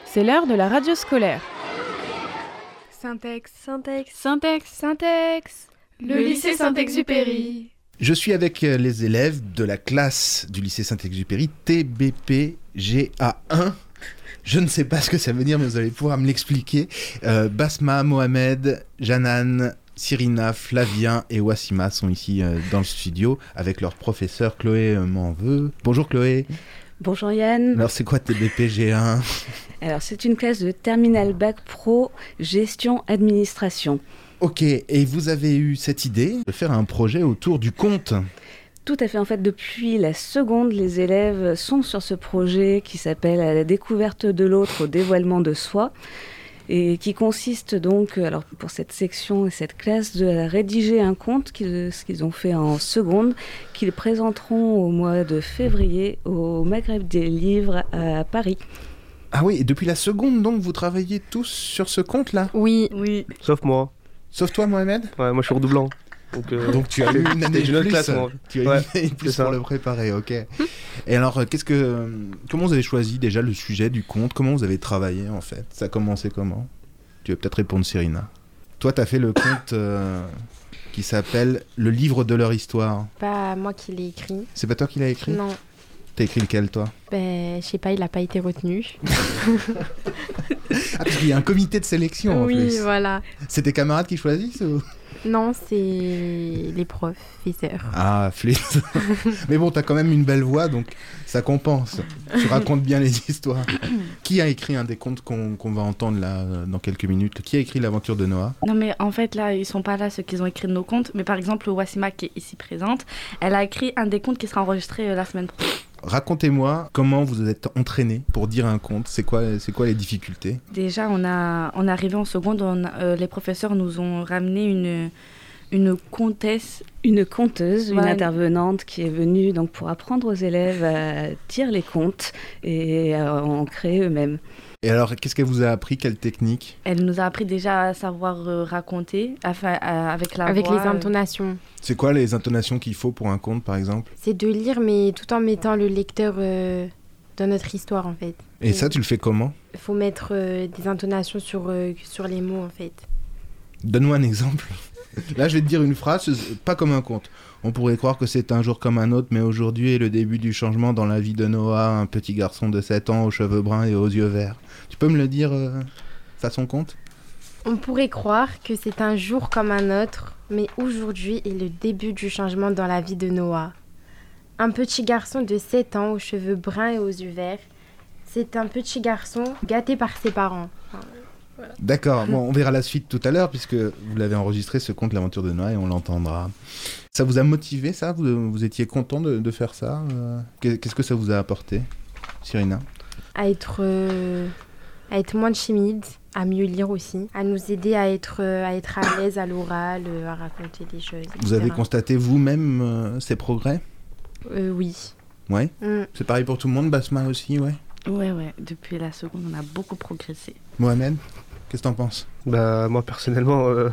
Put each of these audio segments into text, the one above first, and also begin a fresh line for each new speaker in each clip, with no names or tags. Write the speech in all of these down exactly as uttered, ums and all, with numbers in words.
C'est l'heure de la radio scolaire.
Syntex, Syntex,
Syntex,
Syntex, le lycée Saint-Exupéry.
Je suis avec les élèves de la classe du lycée Saint-Exupéry T B P G A un. Je ne sais pas ce que ça veut dire, mais vous allez pouvoir me l'expliquer. Euh, Basma, Mohamed, Janan, Cyrina, Flavien et Wassima sont ici euh, dans le studio avec leur professeur Chloé euh, Manveux. Bonjour Chloé.
Bonjour Yann.
Alors c'est quoi T B P G un?
Alors c'est une classe de Terminal Bac Pro, gestion administration.
Ok, et vous avez eu cette idée de faire un projet autour du conte.
Tout à fait, en fait depuis la seconde, les élèves sont sur ce projet qui s'appelle « À la découverte de l'autre, au dévoilement de soi » et qui consiste donc, alors pour cette section et cette classe, de rédiger un conte, qu'ils, ce qu'ils ont fait en seconde, qu'ils présenteront au mois de février au Maghreb des livres à Paris.
Ah oui, et depuis la seconde donc vous travaillez tous sur ce conte-là?
Oui.
Oui.
Sauf moi.
Sauf toi Mohamed?
Ouais, moi je suis redoublant. Donc, euh,
donc tu as eu une année
une
de
autre
plus,
classe, moi.
tu as
Ouais,
une année de plus
c'est
pour
ça.
le préparer, ok. Et alors, qu'est-ce que, comment vous avez choisi déjà le sujet du conte? Comment vous avez travaillé en fait? Ça a commencé comment? Tu vas peut-être répondre Cyrina. Toi, tu as fait le conte euh, qui s'appelle Le livre de leur histoire.
Pas moi qui l'ai écrit.
C'est pas toi qui l'as écrit?
Non.
T'as écrit lequel toi?
Ben, je sais pas, il a pas été retenu.
Ah, parce qu'il y a un comité de sélection en
oui,
plus.
voilà.
C'est tes camarades qui choisissent ou...
Non, c'est les professeurs.
Ah, flûte. Mais bon, t'as quand même une belle voix, donc ça compense. Tu racontes bien les histoires. Qui a écrit un des contes qu'on, qu'on va entendre là euh, dans quelques minutes? Qui a écrit l'aventure de Noah?
Non mais en fait là ils sont pas là ceux qui ont écrit nos contes, mais par exemple Wassima qui est ici présente, elle a écrit un des contes qui sera enregistré euh, la semaine prochaine.
Racontez-moi comment vous êtes entraîné pour dire un conte. C'est quoi, c'est quoi les difficultés?
Déjà on a on est arrivé en seconde, on a, euh, les professeurs nous ont ramené une une contesse,
Une conteuse,
Voilà.
une intervenante qui est venue donc pour apprendre aux élèves à dire les contes et à en créer eux-mêmes.
Et alors, qu'est-ce qu'elle vous a appris? Quelle technique?
elle nous a appris déjà à savoir euh, raconter enfin, euh, avec la
Avec
voix,
les
euh,
intonations.
C'est quoi les intonations qu'il faut pour un conte, par exemple?
C'est de lire, mais tout en mettant le lecteur euh, dans notre histoire, en fait.
Et ça, tu le fais comment?
Il faut mettre euh, des intonations sur, euh, sur les mots, en fait.
Donne-moi un exemple. Là, je vais te dire une phrase, c'est pas comme un conte. On pourrait croire que c'est un jour comme un autre, mais aujourd'hui est le début du changement dans la vie de Noah, un petit garçon de sept ans aux cheveux bruns et aux yeux verts. Tu peux me le dire euh, façon conte?
On pourrait croire que c'est un jour comme un autre, mais aujourd'hui est le début du changement dans la vie de Noah. Un petit garçon de sept ans aux cheveux bruns et aux yeux verts, c'est un petit garçon gâté par ses parents.
D'accord, bon, on verra la suite tout à l'heure, puisque vous l'avez enregistré, ce conte, l'aventure de Noah, et on l'entendra. Ça vous a motivé, ça? vous, vous étiez content de, de faire ça euh, Qu'est-ce que ça vous a apporté, Cyrina?
À être, euh, à être moins timide, à mieux lire aussi, à nous aider à être, euh, à, être à l'aise à l'oral, euh, à raconter des choses, et cetera.
Vous avez constaté vous-même euh, ces progrès?
euh, Oui.
Ouais.
Mm.
C'est pareil pour tout le monde, Basma aussi, ouais?
Ouais ouais, depuis la seconde on a beaucoup progressé.
Mohamed, qu'est-ce que t'en penses?
Bah, moi personnellement, euh,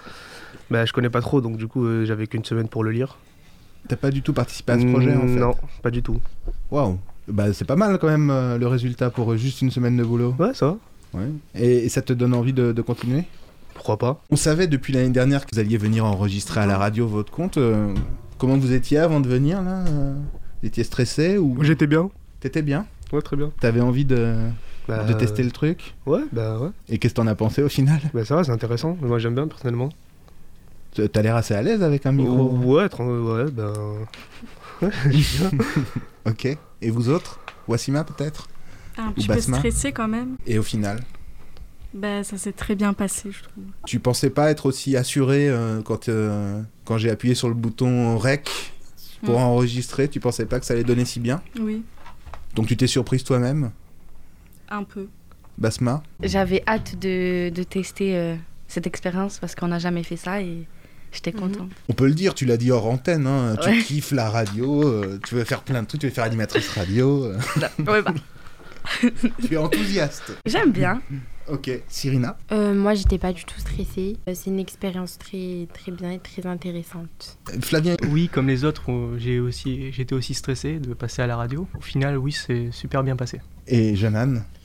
bah, je connais pas trop, donc du coup, euh, j'avais qu'une semaine pour le lire.
T'as pas du tout participé à ce projet, en fait?
Non, pas du tout.
Waouh. Bah, c'est pas mal quand même euh, le résultat pour euh, juste une semaine de boulot.
Ouais, ça va.
Ouais. Et, et ça te donne envie de, de continuer?
Pourquoi pas?
On savait depuis l'année dernière que vous alliez venir enregistrer à la radio votre compte. Euh, comment vous étiez avant de venir là? euh, Vous étiez stressé ou
J'étais bien.
t'étais bien?
Ouais, très bien.
T'avais envie de,
Bah,
de tester le truc?
Ouais, bah ouais.
Et qu'est-ce que t'en as pensé au final?
Bah ça va, c'est intéressant. Moi, j'aime bien personnellement.
T'as l'air assez à l'aise avec un micro.
Ouais, tr- ouais, ben. Ouais, j'aime bien.
Ok. Et vous autres? Wassima peut-être?
Un petit
Ou
peu
Basma?
stressé quand même.
Et au final?
Ben, ça s'est très bien passé, je trouve.
Tu pensais pas être aussi assuré euh, quand, euh, quand j'ai appuyé sur le bouton rec pour
Mm.
enregistrer? Tu pensais pas que ça allait donner si bien?
Oui,
Donc tu t'es surprise toi-même?
un peu.
Basma?
J'avais hâte de, de tester euh, cette expérience parce qu'on n'a jamais fait ça et j'étais
Mhm.
contente.
On peut le dire, tu l'as dit hors antenne, hein, tu
Ouais.
kiffes la radio, euh, tu veux faire plein de trucs, tu veux faire animatrice radio, euh,
Ouais, bah,
tu es enthousiaste.
j'aime bien.
Ok, Cyrina?
Euh, moi, j'étais pas du tout stressée. Euh, C'est une expérience très, très bien et très intéressante.
Euh, Flavien?
Oui, comme les autres, on- j'ai aussi, j'étais aussi stressé de passer à la radio. Au final, oui, c'est super bien passé.
Et Janan?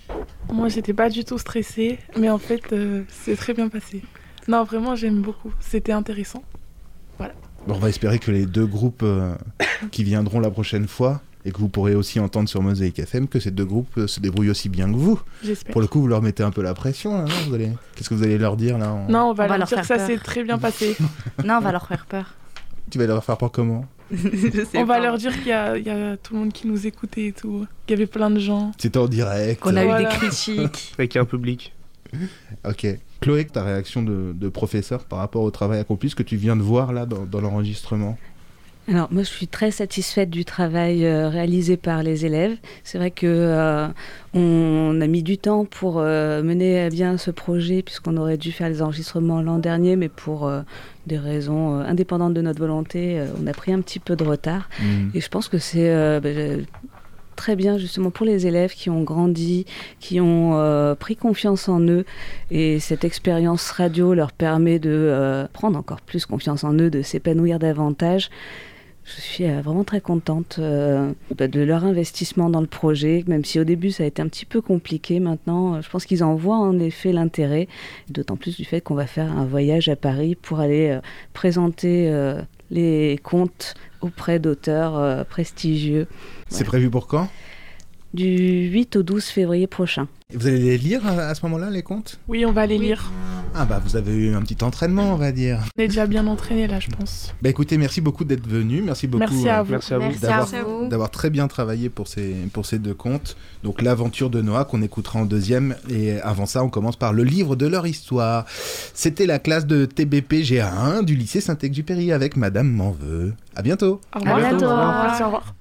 Moi, j'étais pas du tout stressée, mais en fait, euh, c'est très bien passé. Non, vraiment, j'aime beaucoup. C'était intéressant. Voilà.
Bon, on va espérer que les deux groupes euh, qui viendront la prochaine fois et que vous pourrez aussi entendre sur Mosaïque F M, que ces deux groupes euh, se débrouillent aussi bien que vous.
J'espère.
Pour le coup, vous leur mettez un peu la pression, là, non vous allez... Qu'est-ce que vous allez leur dire, là en...
Non, on va,
On va
leur
leur
dire
faire
que ça
peur.
s'est très bien passé.
Non, on va leur faire peur.
Tu vas leur faire peur comment?
Je sais
On va
pas.
leur dire qu'il y a, il y a tout le monde qui nous écoutait et tout. Qu'il y avait plein de gens.
C'était en direct.
Qu'on a eu
Voilà.
des critiques.
Avec un public.
Ok. Chloé, ta réaction de, de professeur par rapport au travail accompli, ce que tu viens de voir là dans, dans l'enregistrement?
Alors moi je suis très satisfaite du travail euh, réalisé par les élèves. C'est vrai que euh, on a mis du temps pour euh, mener à bien ce projet puisqu'on aurait dû faire les enregistrements l'an dernier, mais pour euh, des raisons euh, indépendantes de notre volonté, euh, on a pris un petit peu de retard.
Mmh.
Et je pense que c'est euh, ben, très bien justement pour les élèves qui ont grandi, qui ont euh, pris confiance en eux, et cette expérience radio leur permet de euh, prendre encore plus confiance en eux, de s'épanouir davantage. Je suis euh, vraiment très contente euh, de leur investissement dans le projet, même si au début ça a été un petit peu compliqué. Maintenant, euh, je pense qu'ils en voient en effet l'intérêt, d'autant plus du fait qu'on va faire un voyage à Paris pour aller euh, présenter euh, les contes auprès d'auteurs euh, prestigieux.
C'est
Voilà.
prévu pour quand?
Du huit au douze février prochain.
Et vous allez les lire à, à ce moment-là, les contes?
Oui, on va les lire.
Ah bah vous avez eu un petit entraînement, on va dire.
On est déjà bien entraînés là, je pense.
Bah écoutez, merci beaucoup d'être venu, merci beaucoup
Merci à vous.
Merci à vous.
Merci
d'avoir-
à vous.
d'avoir très bien travaillé pour ces, pour ces deux contes. Donc l'aventure de Noah qu'on écoutera en deuxième, et avant ça on commence par le livre de leur histoire. C'était la classe de T B P G A un du lycée Saint-Exupéry avec Madame Manveux. À bientôt.
Au revoir.
bientôt.
Au revoir. Merci, au revoir.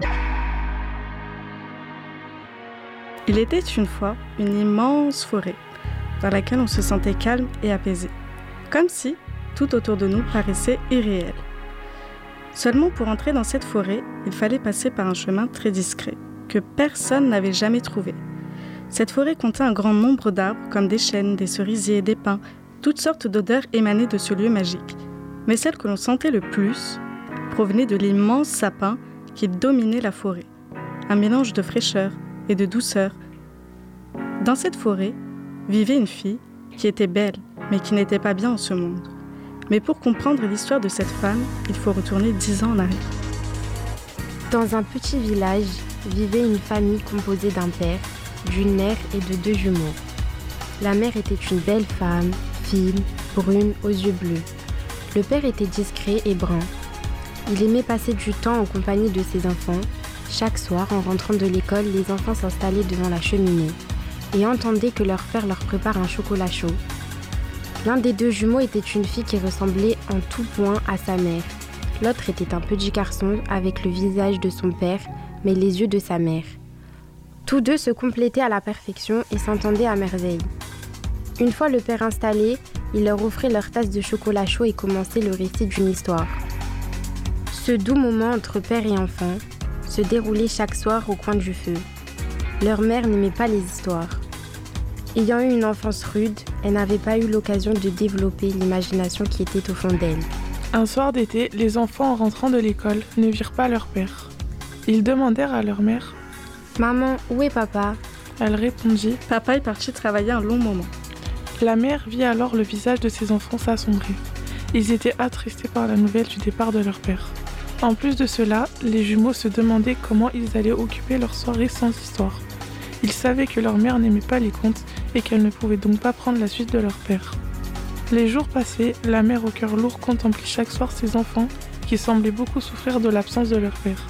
Il était une fois une immense forêt dans laquelle on se sentait calme et apaisé, comme si tout autour de nous paraissait irréel. Seulement pour entrer dans cette forêt, il fallait passer par un chemin très discret que personne n'avait jamais trouvé. Cette forêt comptait un grand nombre d'arbres comme des chênes, des cerisiers, des pins, toutes sortes d'odeurs émanaient de ce lieu magique. Mais celle que l'on sentait le plus provenait de l'immense sapin qui dominait la forêt. Un mélange de fraîcheur et de douceur. Dans cette forêt vivait une fille qui était belle, mais qui n'était pas bien en ce monde. Mais pour comprendre l'histoire de cette femme, il faut retourner dix ans en arrière.
Dans un petit village vivait une famille composée d'un père, d'une mère et de deux jumeaux. La mère était une belle femme, fine, brune, aux yeux bleus. Le père était discret et brun. Il aimait passer du temps en compagnie de ses enfants. Chaque soir, en rentrant de l'école, les enfants s'installaient devant la cheminée et entendaient que leur père leur prépare un chocolat chaud. L'un des deux jumeaux était une fille qui ressemblait en tout point à sa mère. L'autre était un petit garçon avec le visage de son père, mais les yeux de sa mère. Tous deux se complétaient à la perfection et s'entendaient à merveille. Une fois le père installé, il leur offrait leur tasse de chocolat chaud et commençait le récit d'une histoire. Ce doux moment entre père et enfant se déroulait chaque soir au coin du feu. Leur mère n'aimait pas les histoires. Ayant eu une enfance rude, elle n'avait pas eu l'occasion de développer l'imagination qui était au fond d'elle.
Un soir d'été, les enfants en rentrant de l'école ne virent pas leur père. Ils demandèrent à leur mère.
« Maman, où est papa ?»
Elle répondit.
Papa est parti travailler un long moment.
La mère vit alors le visage de ses enfants s'assombrir. Ils étaient attristés par la nouvelle du départ de leur père. En plus de cela, les jumeaux se demandaient comment ils allaient occuper leur soirée sans histoire. Ils savaient que leur mère n'aimait pas les contes et qu'elle ne pouvait donc pas prendre la suite de leur père. Les jours passés, la mère au cœur lourd contemplait chaque soir ses enfants qui semblaient beaucoup souffrir de l'absence de leur père.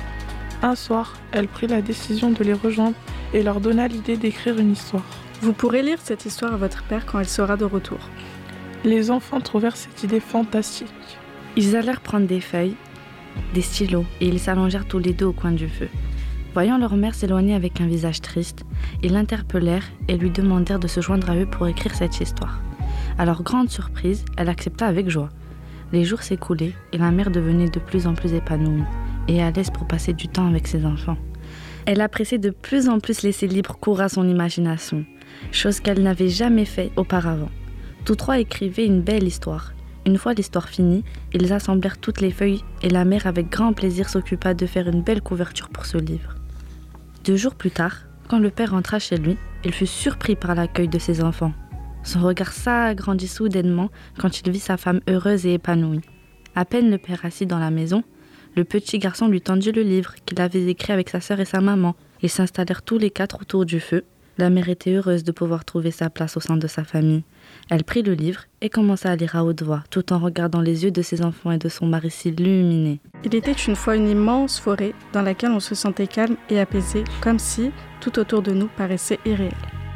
Un soir, elle prit la décision de les rejoindre et leur donna l'idée d'écrire une histoire.
Vous pourrez lire cette histoire à votre père quand elle sera de retour.
Les enfants trouvèrent cette idée fantastique.
Ils allèrent prendre des feuilles, des stylos, et ils s'allongèrent tous les deux au coin du feu. Voyant leur mère s'éloigner avec un visage triste, ils l'interpellèrent et lui demandèrent de se joindre à eux pour écrire cette histoire. À leur grande surprise, elle accepta avec joie. Les jours s'écoulaient et la mère devenait de plus en plus épanouie et à l'aise pour passer du temps avec ses enfants. Elle appréciait de plus en plus laisser libre cours à son imagination, chose qu'elle n'avait jamais fait auparavant. Tous trois écrivaient une belle histoire. Une fois l'histoire finie, ils assemblèrent toutes les feuilles et la mère avec grand plaisir s'occupa de faire une belle couverture pour ce livre. Deux jours plus tard, Quand le père rentra chez lui, il fut surpris par l'accueil de ses enfants. Son regard s'agrandit soudainement quand il vit sa femme heureuse et épanouie. À peine le père assis dans la maison, le petit garçon lui tendit le livre qu'il avait écrit avec sa sœur et sa maman. Ils s'installèrent tous les quatre autour du feu. La mère était heureuse de pouvoir trouver sa place au sein de sa famille. Elle prit le livre et commença à lire à haute voix, tout en regardant les yeux de ses enfants et de son mari s'illuminer.
Il était une fois une immense forêt dans laquelle on se sentait calme et apaisé, comme si tout autour de nous paraissait irréel.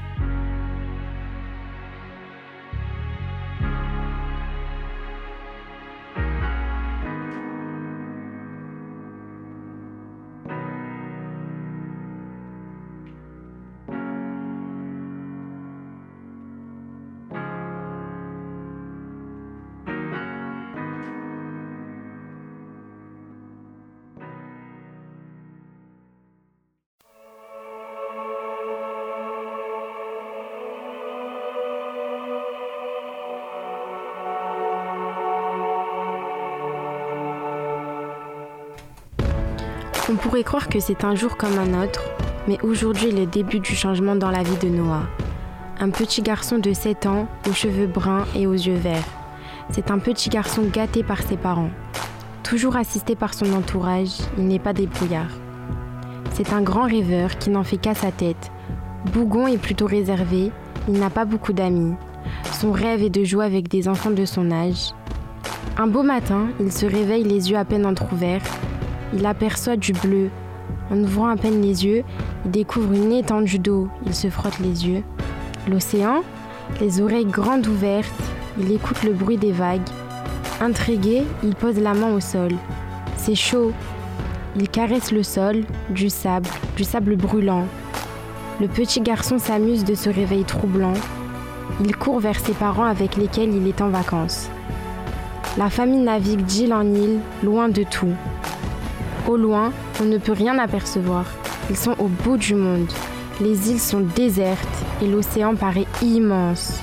On pourrait croire que c'est un jour comme un autre, mais aujourd'hui est le début du changement dans la vie de Noah. Un petit garçon de sept ans, aux cheveux bruns et aux yeux verts. C'est un petit garçon gâté par ses parents. Toujours assisté par son entourage, il n'est pas débrouillard. C'est un grand rêveur qui n'en fait qu'à sa tête. Bougon est plutôt réservé, il n'a pas beaucoup d'amis. Son rêve est de jouer avec des enfants de son âge. Un beau matin, il se réveille les yeux à peine entr'ouverts. Il aperçoit du bleu. En ouvrant à peine les yeux, il découvre une étendue d'eau. Il se frotte les yeux. L'océan, les oreilles grandes ouvertes, il écoute le bruit des vagues. Intrigué, il pose la main au sol. C'est chaud. Il caresse le sol, du sable, du sable brûlant. Le petit garçon s'amuse de ce réveil troublant. Il court vers ses parents avec lesquels il est en vacances. La famille navigue d'île en île, loin de tout. Au loin, on ne peut rien apercevoir. Ils sont au bout du monde. Les îles sont désertes et l'océan paraît immense.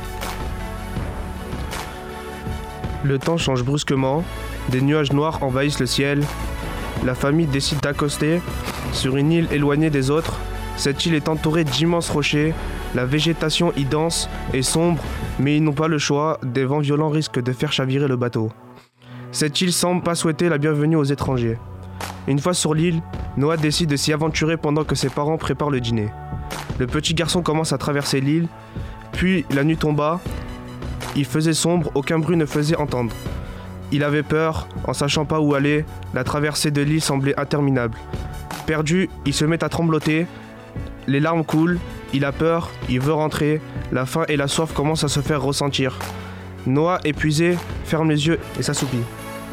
Le temps change brusquement, des nuages noirs envahissent le ciel. La famille décide d'accoster sur une île éloignée des autres. Cette île est entourée d'immenses rochers. La végétation y dense et sombre, mais ils n'ont pas le choix. Des vents violents risquent de faire chavirer le bateau. Cette île semble pas souhaiter la bienvenue aux étrangers. Une fois sur l'île, Noah décide de s'y aventurer pendant que ses parents préparent le dîner. Le petit garçon commence à traverser l'île, puis la nuit tomba. Il faisait sombre, aucun bruit ne faisait entendre. Il avait peur, en sachant pas où aller, la traversée de l'île semblait interminable. Perdu, il se met à trembloter, les larmes coulent, il a peur, il veut rentrer, la faim et la soif commencent à se faire ressentir. Noah, épuisé, ferme les yeux et s'assoupit.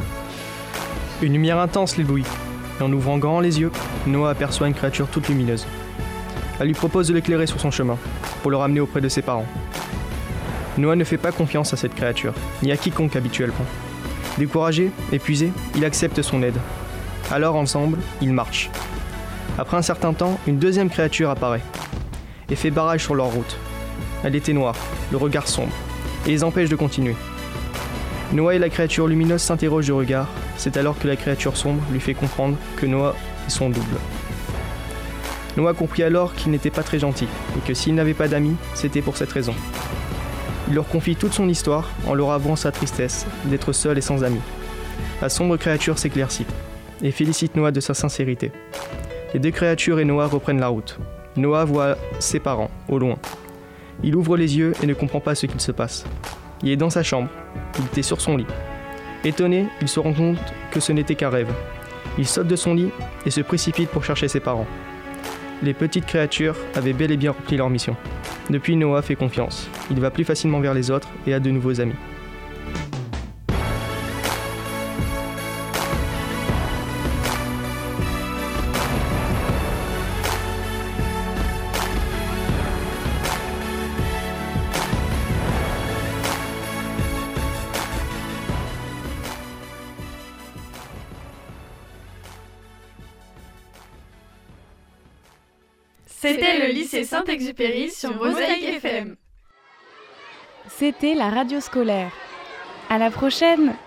Une lumière intense l'éblouit, et en ouvrant grand les yeux, Noah aperçoit une créature toute lumineuse. Elle lui propose de l'éclairer sur son chemin, pour le ramener auprès de ses parents. Noah ne fait pas confiance à cette créature, ni à quiconque habituellement. Découragé, épuisé, il accepte son aide. Alors ensemble, ils marchent. Après un certain temps, une deuxième créature apparaît, et fait barrage sur leur route. Elle était noire, le regard sombre, et les empêche de continuer. Noah et la créature lumineuse s'interrogent du regard. C'est alors que la créature sombre lui fait comprendre que Noah est son double. Noah comprit alors qu'il n'était pas très gentil et que s'il n'avait pas d'amis, c'était pour cette raison. Il leur confie toute son histoire en leur avouant sa tristesse d'être seul et sans amis. La sombre créature s'éclaircit et félicite Noah de sa sincérité. Les deux créatures et Noah reprennent la route. Noah voit ses parents, au loin. Il ouvre les yeux et ne comprend pas ce qu'il se passe. Il est dans sa chambre, il était sur son lit. Étonné, il se rend compte que ce n'était qu'un rêve. Il saute de son lit et se précipite pour chercher ses parents. Les petites créatures avaient bel et bien rempli leur mission. Depuis, Noah fait confiance. Il va plus facilement vers les autres et a de nouveaux amis.
C'était le lycée Saint-Exupéry sur Mosaïque F M.
C'était la radio scolaire. À la prochaine!